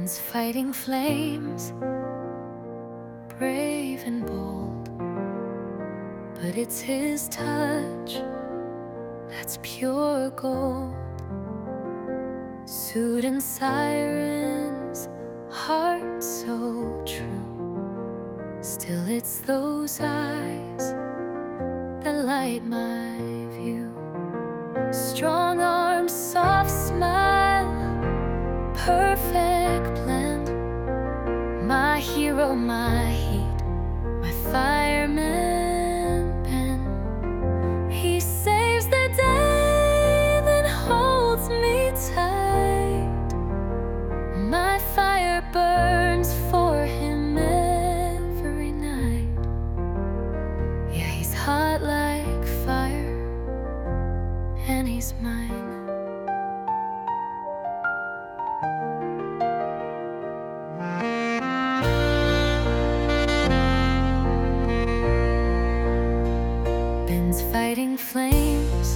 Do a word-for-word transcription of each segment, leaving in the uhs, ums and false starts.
Been's fighting flames, brave and bold, but it's his touch that's pure gold. Suit and sirens, heart so true, still it's those eyes that light my view. Strong arms, soft smile, perfect blend. My hero, my heat, my fireman Ben. He saves the day, then holds me tight. My fire burns for him every night. Yeah, he's hot like fire, and he's mine. Been's fighting flames,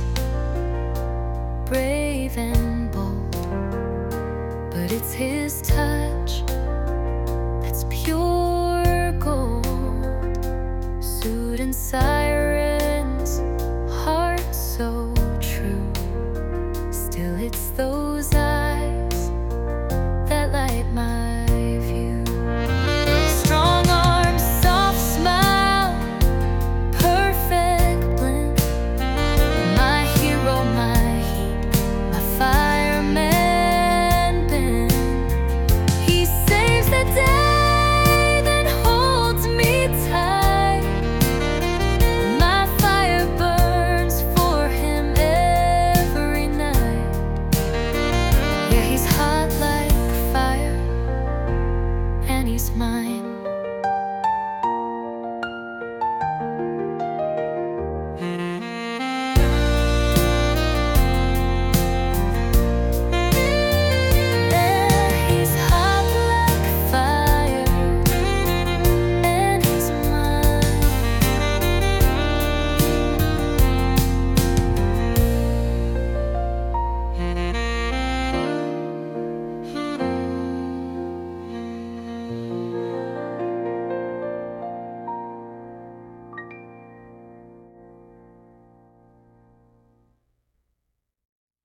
brave and bold, but it's his touch that's pure gold. Suit and sirens, heart so true, still it's those eyes that light my view. Strong arms, soft smile, perfect blend. My hero, my heat, my fireman Ben. He saves the day, then holds me tight. My fire burns for him every night. Yeah, he's hot like fire, and he's mine.